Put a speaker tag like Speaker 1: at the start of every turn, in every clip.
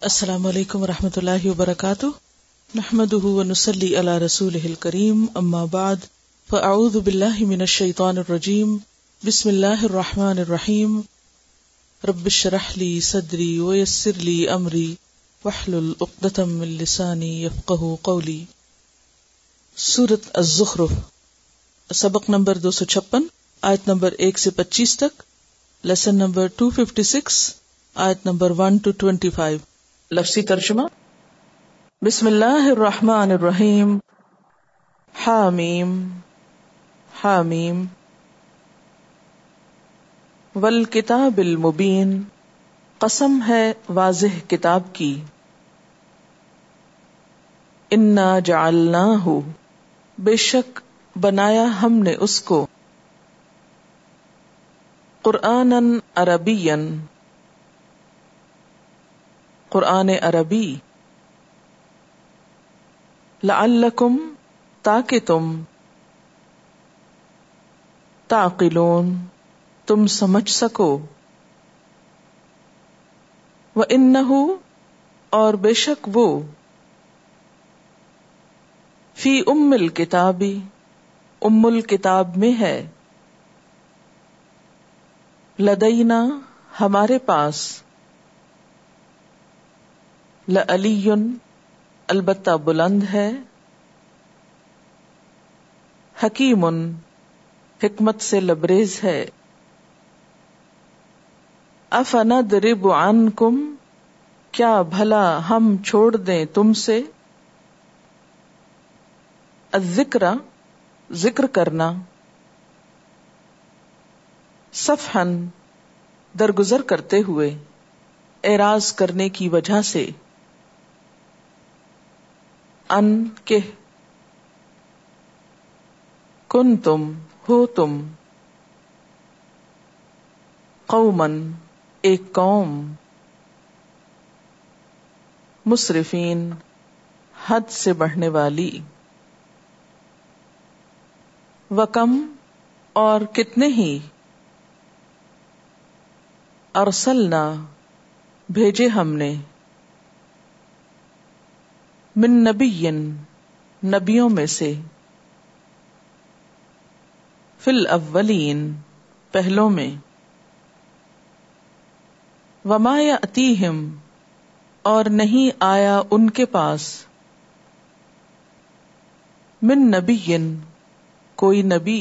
Speaker 1: السلام علیکم ورحمۃ اللہ وبرکاتہ، نحمده ونصلی علی رسولہ الکریم، اما بعد فاعوذ باللہ من الشیطان الرجیم، بسم اللہ الرحمن الرحیم، رب اشرح لی صدری ویسر لی امری واحلل عقدۃ من لسانی یفقہوا قولی۔ سورۃ الزخرف، سبق نمبر 256، آیت نمبر 1 سے 25 تک، لیسن نمبر 256، آیت نمبر 1 to 25۔ لفظی ترجمہ: بسم اللہ الرحمن الرحیم، حامیم حامیم، والکتاب المبین، قسم ہے واضح کتاب کی، انا جعلناہ، بے شک بنایا ہم نے اس کو، قرآناً عربیاً، قرآن عربی، لعلکم، تاکہ تم، تعقلون، تم سمجھ سکو، وَإِنَّهُ، اور بے شک وہ، فی ام الکتاب، ام الکتاب میں ہے، لدینا، ہمارے پاس، لعلی، البتہ بلند ہے، حکیم، حکمت سے لبریز ہے، افنضرب عنکم، کیا بھلا ہم چھوڑ دیں تم سے، الذکر، ذکر کرنا، صفحا، درگزر کرتے ہوئے، اعراض کرنے کی وجہ سے، ان کہ، کنتم، ہو تم، قوماً، ایک قوم، مسرفین، حد سے بڑھنے والی، وکم، اور کتنے ہی، ارسلنا، بھیجے ہم نے، من نبی، نبیوں میں سے، فی الاولین، پہلوں میں، وما یأتیہم، اور نہیں آیا ان کے پاس، من نبی، کوئی نبی،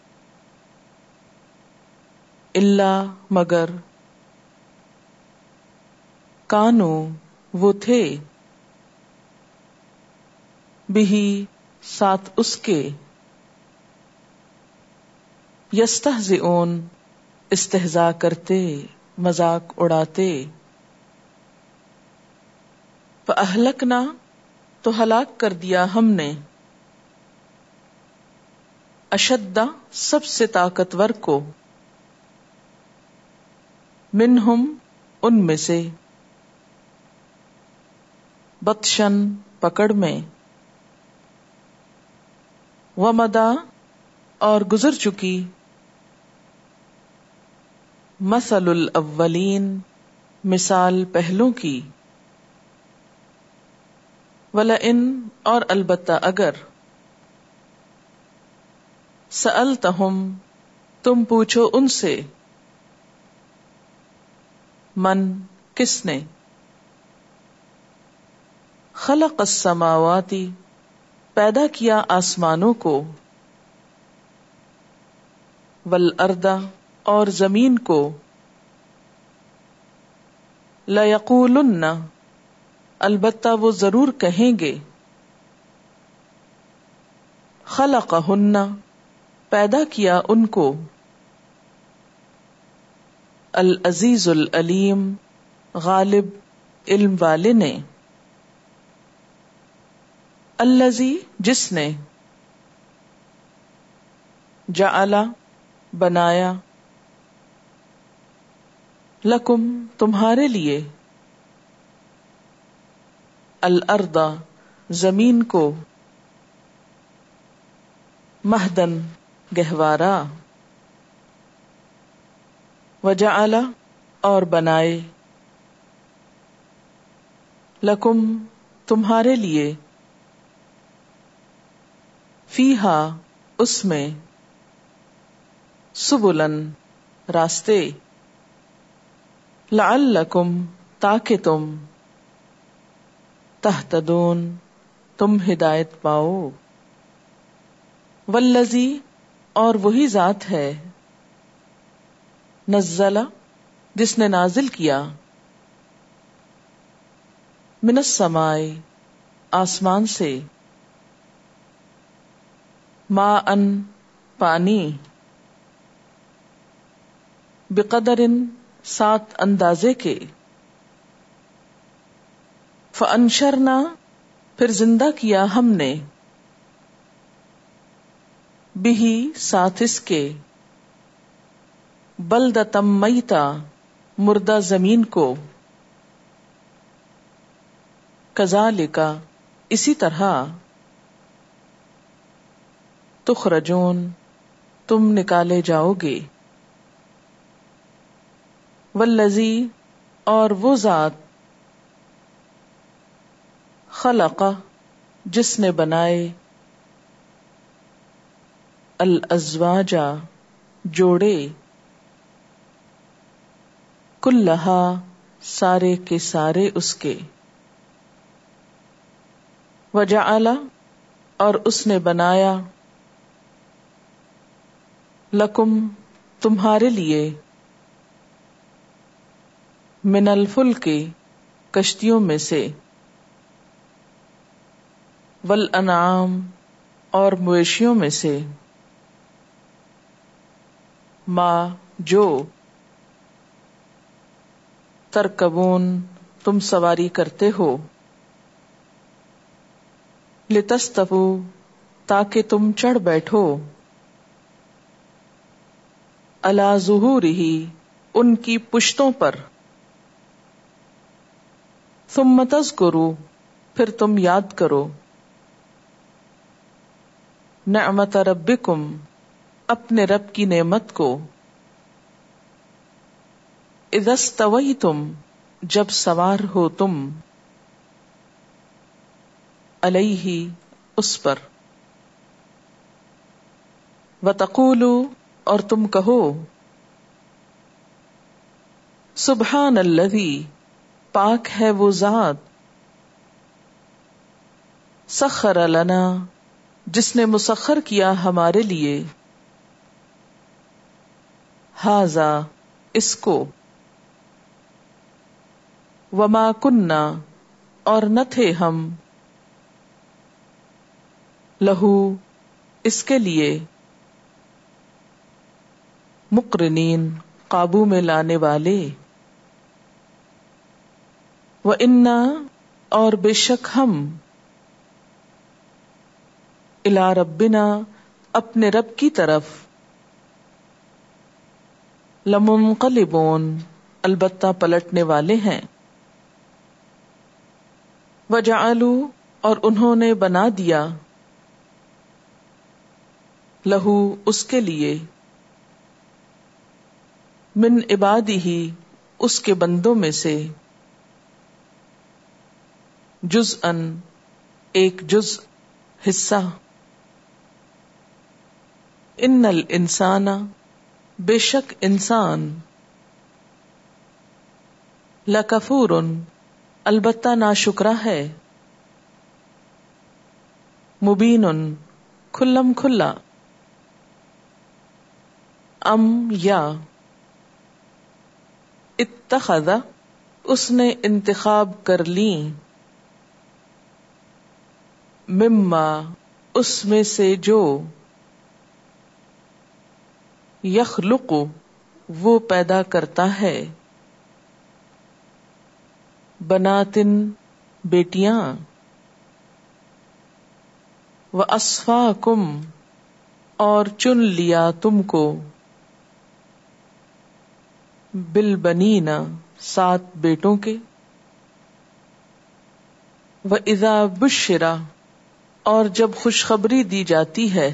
Speaker 1: الا، مگر، کانو، وہ تھے، بہی، ساتھ اس کے، یستہزئون، استہزاء کرتے، مذاق اڑاتے، فأہلکنا، تو ہلاک کر دیا ہم نے، اشد، سب سے طاقتور کو، منہم، ان میں سے، بطشن، پکڑ میں، ومدا، اور گزر چکی، مثل الاولین، مثال پہلوں کی، ولئن، اور البتہ اگر، سألتہم، تم پوچھو ان سے، من، کس نے، خلق السماوات، پیدا کیا آسمانوں کو، والارض، اور زمین کو، لیقولن، البتہ وہ ضرور کہیں گے، خلقہن، پیدا کیا ان کو، العزیز العلیم، غالب، علم والے نے، الذی، جس نے، جعل، بنایا، لکم، تمہارے لیے، الارض، زمین کو، مہدن، گہوارا، وجعل، اور بنائے، لکم تمہارے لیے، فیہا اس میں، سبلن راستے، لعلکم تاکہ تم، تہتدون تم ہدایت پاؤ، والذی اور وہی ذات ہے، نزل جس نے نازل کیا، من السماء آسمان سے، ماء پانی، بقدر سات اندازے کے، فانشرنا پھر زندہ کیا ہم نے، بہی ساتھ اس کے، بلدۃ میتا مردہ زمین کو، کذالک اسی طرح، تخرجون تم نکالے جاؤ گے، والذی اور وہ ذات، خلق جس نے بنائے، الازواج جوڑے، کلہا سارے کے سارے اس کے، وجعل اور اس نے بنایا، لکم تمہارے لیے، من الفلک کشتیوں میں سے، والانعام اور مویشیوں میں سے، ما جو، ترکبون تم سواری کرتے ہو، لتستووا تاکہ تم چڑھ بیٹھو، علی ظہورہ ان کی پشتوں پر، ثم تذکروا پھر تم یاد کرو، نعمت ربکم اپنے رب کی نعمت کو، اذا استویتم جب سوار ہو تم، علیہ اس پر، وتقولوا اور تم کہو، سبحان الذی پاک ہے وہ ذات، سخر لنا جس نے مسخر کیا ہمارے لیے، ھذا اس کو، وما کننا اور نہ تھے ہم، لہو اس کے لیے، مقرنین قابو میں لانے والے، وَإِنَّا اور بے شک ہم، الی ربنا اپنے رب کی طرف، لمنقلبون البتہ پلٹنے والے ہیں، وجعلوا اور انہوں نے بنا دیا، لہو اس کے لیے، من عبادہ اس کے بندوں میں سے، جزءا ایک جزء حصہ، ان الانسان بے شک انسان، لکفور البتہ ناشکرا ہے، مبین کھلم کھلا، ام یا، اتخذ اس نے انتخاب کر لی، مما اس میں سے جو، یخلق وہ پیدا کرتا ہے، بناتن بیٹیاں، وَأَصْفَاكُمْ اور چن لیا تم کو، بالبنین 7 بیٹوں کے، وَإِذَا بُشِّرَ اور جب خوشخبری دی جاتی ہے،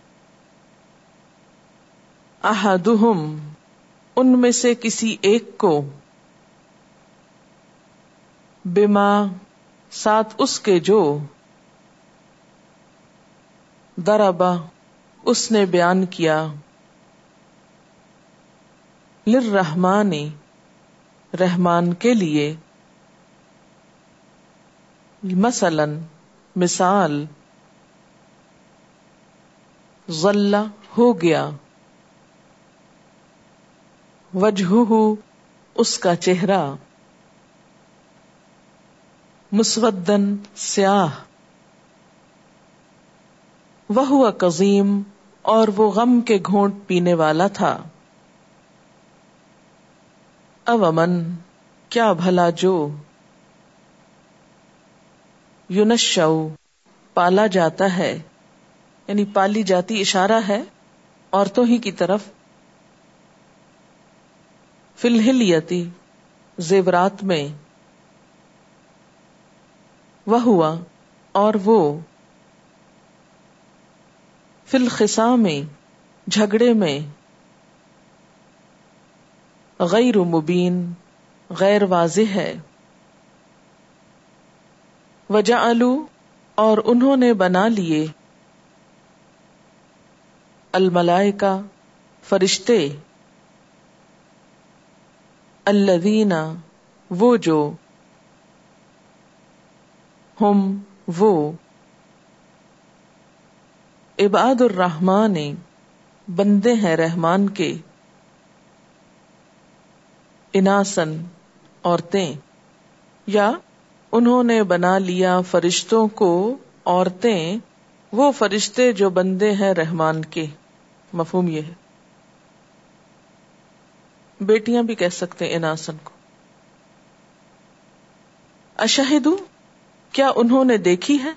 Speaker 1: احدہم ان میں سے کسی ایک کو، بما ساتھ اس کے جو ضربا اس نے بیان کیا للرحمن رحمان کے لیے مثلا مثال ظل ہو گیا وجہہ اس کا چہرہ مسودن سیاہ وہو کظیم اور وہ غم کے گھونٹ پینے والا تھا اومن کیا بھلا جو ینشأ پالا جاتا ہے یعنی پالی جاتی اشارہ ہے عورتوں ہی کی طرف فی الحلیتی زیورات میں وہوا اور وہ فی الخصام جھگڑے میں غیر مبین غیر واضح ہے وجعلوا اور انہوں نے بنا لیے الملائکہ فرشتے الذین وہ جو ہم وہ عباد الرحمن بندے ہیں رحمان کے اناسن عورتیں یا انہوں نے بنا لیا فرشتوں کو عورتیں وہ فرشتے جو بندے ہیں رحمان کے مفہوم یہ ہے بیٹیاں بھی کہہ سکتے ہیں اناسن کو اشہدوا کیا انہوں نے دیکھی ہے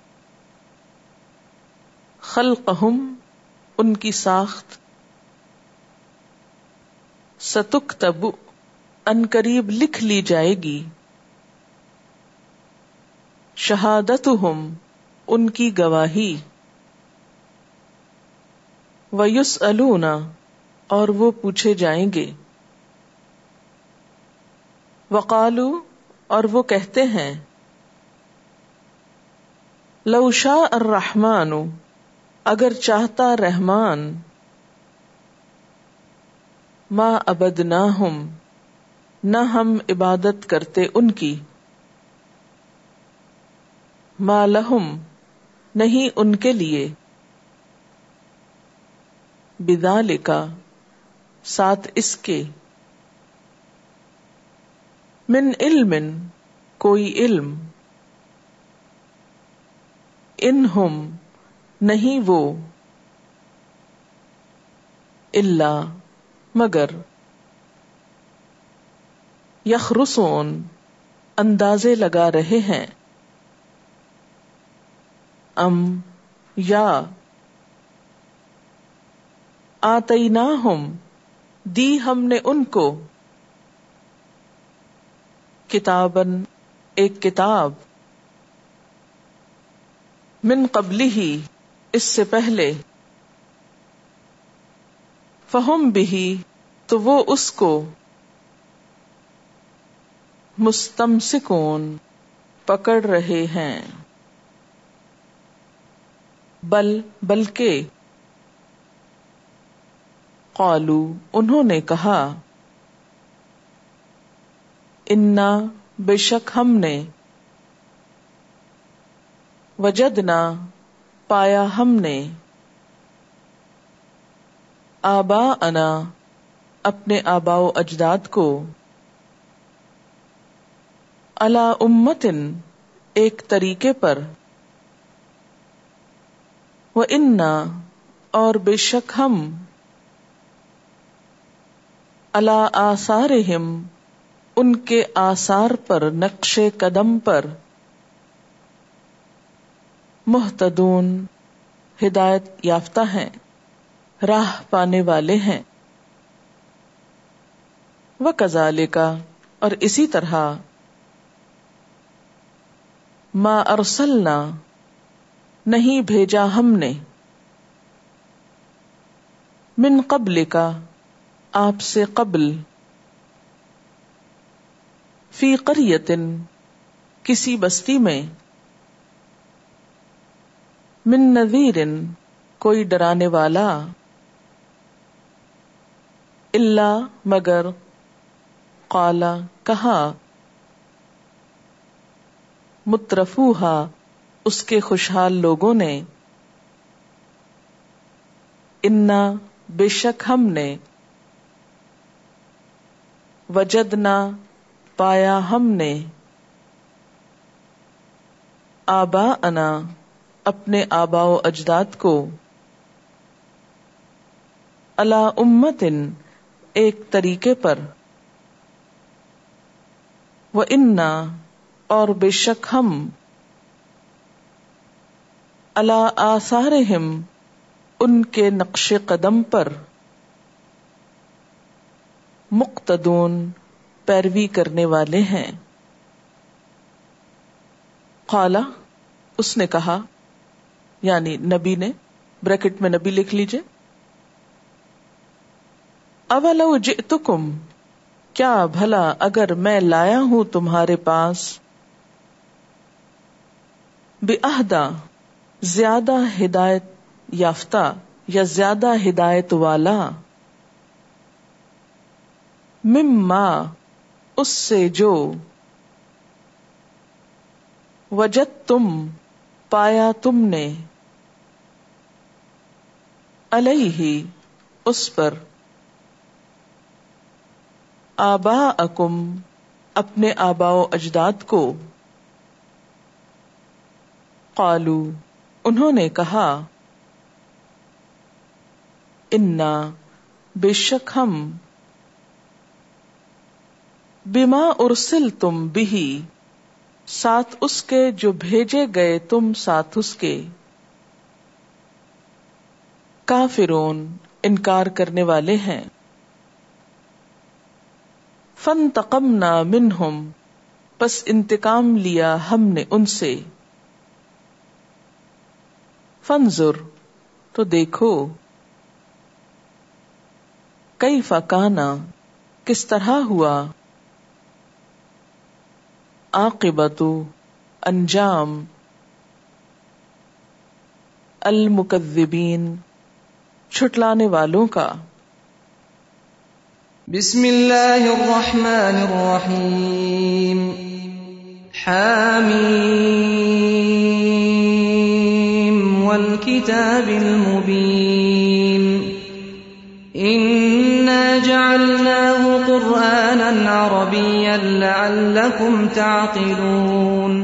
Speaker 1: خلقہم ان کی ساخت ستکتب ان قریب لکھ لی جائے گی شہادتہم ان کی گواہی ویسألون اور وہ پوچھے جائیں گے وقالو اور وہ کہتے ہیں لو شاء الرحمن اگر چاہتا رحمان ما عبدناہم نہ ہم عبادت کرتے ان کی ما لہم نہیں ان کے لیے بذالک ساتھ اس کے من علم کوئی علم انہم نہیں وہ الا مگر یخرصون اندازے لگا رہے ہیں ام یا آتیناہم دی ہم نے ان کو کتابن ایک کتاب من قبلہ اس سے پہلے فہم بہ تو وہ اس کو مستمسکون پکڑ رہے ہیں بلکہ قالو انہوں نے کہا انا بے شک ہم نے وجدنا پایا ہم نے آباءنا اپنے آباء و اجداد کو علی امتن ایک طریقے پر وَإِنَّا اور بے شک ہم علی آثارہم ان کے آثار پر نقش قدم پر مہتدون ہدایت یافتہ ہیں راہ پانے والے ہیں وَكَذَلِكَ اور اسی طرح ما ارسلنا نہیں بھیجا ہم نے من قبل کا آپ سے قبل فی قریۃ کسی بستی میں، من نذیر کوئی ڈرانے والا، الا مگر، قال کہا، مترفوہا اس کے خوشحال لوگوں نے، انا بے شک ہم نے، وجدنا پایا ہم نے، آباءنا اپنے آباء و اجداد کو، علی امتن ایک طریقے پر، وَإِنَّا اور بے شک ہم، علی آثارہم ان کے نقش قدم پر، مقتدون پیروی کرنے والے ہیں۔ قال اس نے کہا، یعنی نبی نے، بریکٹ میں نبی لکھ لیجئے، اولو جئتکم کیا بھلا اگر میں لایا ہوں تمہارے پاس، بِأَہْدَى زیادہ ہدایت یافتہ یا زیادہ ہدایت والا، مما اس سے جو، وجدتم پایا تم نے، علیہ اس پر، آباءکم اپنے آباء و اجداد کو، قالو انہوں نے کہا، انا بے شک ہم، بما ارسلتم بہ ساتھ اس کے جو بھیجے گئے تم ساتھ اس کے، کافرون انکار کرنے والے ہیں۔ فانتقمنا منہم پس انتقام لیا ہم نے ان سے، فانظر تو دیکھو، کیف کان کس طرح ہوا، عاقبۃ انجام، المکذبین جھٹلانے والوں کا۔
Speaker 2: بسم اللہ الرحمن الرحیم، حامیم والکتاب المبین، انا جعلناہ قرآنا عربیا لعلکم تعقلون،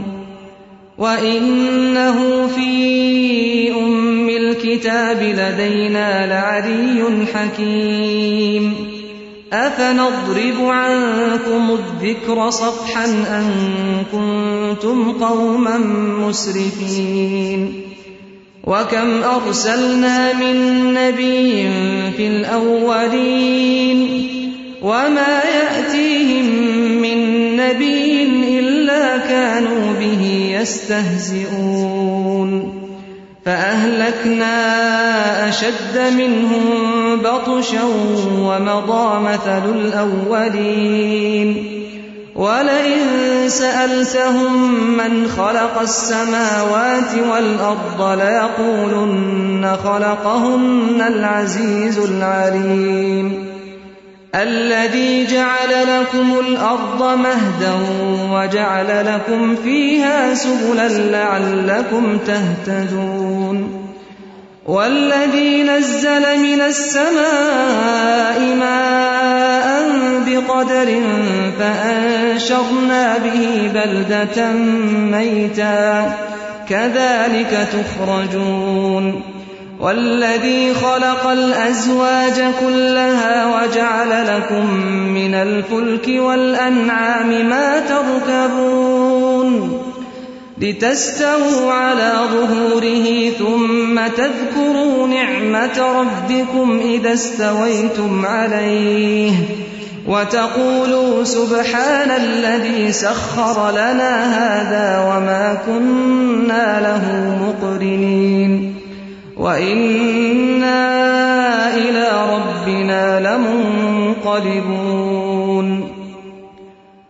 Speaker 2: وَإِنَّهُ فِي أُمِّ الْكِتَابِ لَدَيْنَا لَعَلِيٌّ حَكِيمٌ، أَفَنَضْرِبُ عَنكُمُ الذِّكْرَ صَفْحًا أَن كُنتُمْ قَوْمًا مُسْرِفِينَ، وَكَمْ أَرْسَلْنَا مِن نَّبِيٍّ فِي الْأَوَّلِينَ وَمَا يَأْتِيهِم مِّن نَّبِيٍّ إِلَّا كَانُوا بِهِ يَسْتَهْزِئُونَ، فَأَهْلَكْنَا أَشَدَّ مِنْهُم بَطْشًا وَمَضَىٰ مَثَلُ الْأَوَّلِينَ، وَلَئِن سَأَلْتَهُم مَّنْ خَلَقَ السَّمَاوَاتِ وَالْأَرْضَ لَيَقُولُنَّ خَلَقَهُنَّ الْعَزِيزُ الْعَلِيمُ، الذي جعل لكم الأرض مهدا وجعل لكم فيها سبلا لعلكم تهتدون، والذي نزل من السماء ماء بقدر فأنشرنا به بلدة ميتا كذلك تخرجون، والذي خلق الأزواج كلها وجعل لكم من الفلك والأنعام ما تركبون لتستووا على ظهوره ثم تذكروا نعمة ربكم إذا استويتم عليه وتقولوا سبحان الذي سخر لنا هذا وما كنا له مقرنين وَإِنَّا إِلَى رَبِّنَا لَمُنقَلِبُونَ۔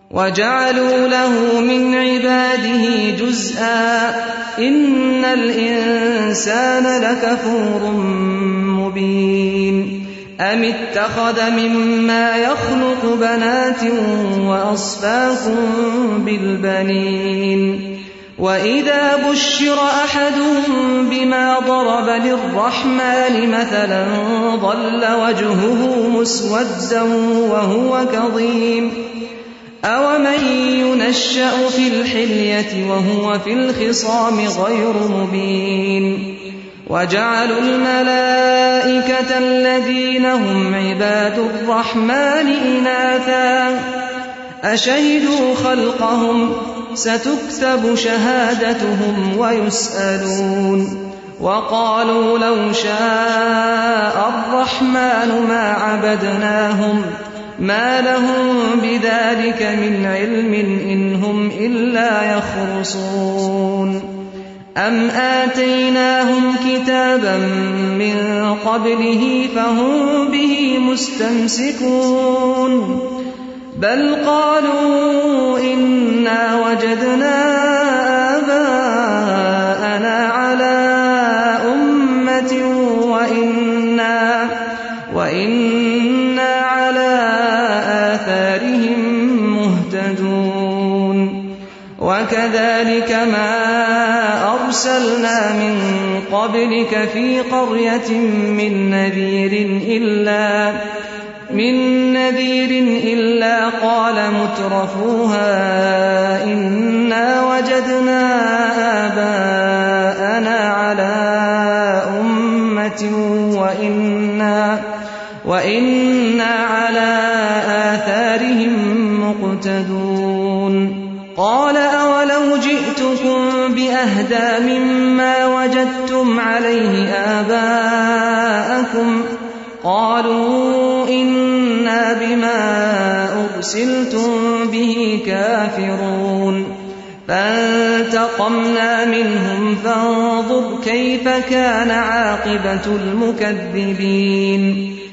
Speaker 2: وجعلوا له من عباده جزءا إن الإنسان لكفور مبين أم اتخذ مما يخلق بنات وأصفاكم بالبنين وإذا بشر أحدهم بما ضرب للرحمن مثلا ظل وجهه مسودا وهو كظيم أومن ينشأ في الحلية وهو في الخصام غير مبين وجعلوا الملائكة الذين هم عباد الرحمن إناثا أشهدوا خلقهم ستكتب شهادتهم ويسألون وقالوا لو شاء الرحمن ما عبدناهم ما لهم بذلك من علم إن هم إلا يخرصون أم آتيناهم كتابا من قبله فهم به مستمسكون بل قالوا إنا وجدنا آباءنا على أمة وإنا على آثارهم مهتدون وكذلك ما أرسلنا من قبلك في قرية من نذير إلا قال مترفوها إنا وجدنا آباءنا على أمة وإنا على آثارهم مقتدون قال أولو جئتكم بأهدى مما وجدتم عليه آباءكم قالوا إنا بما أرسلتم به كافرون فانتقمنا منهم فانظر كيف كان عاقبة المكذبين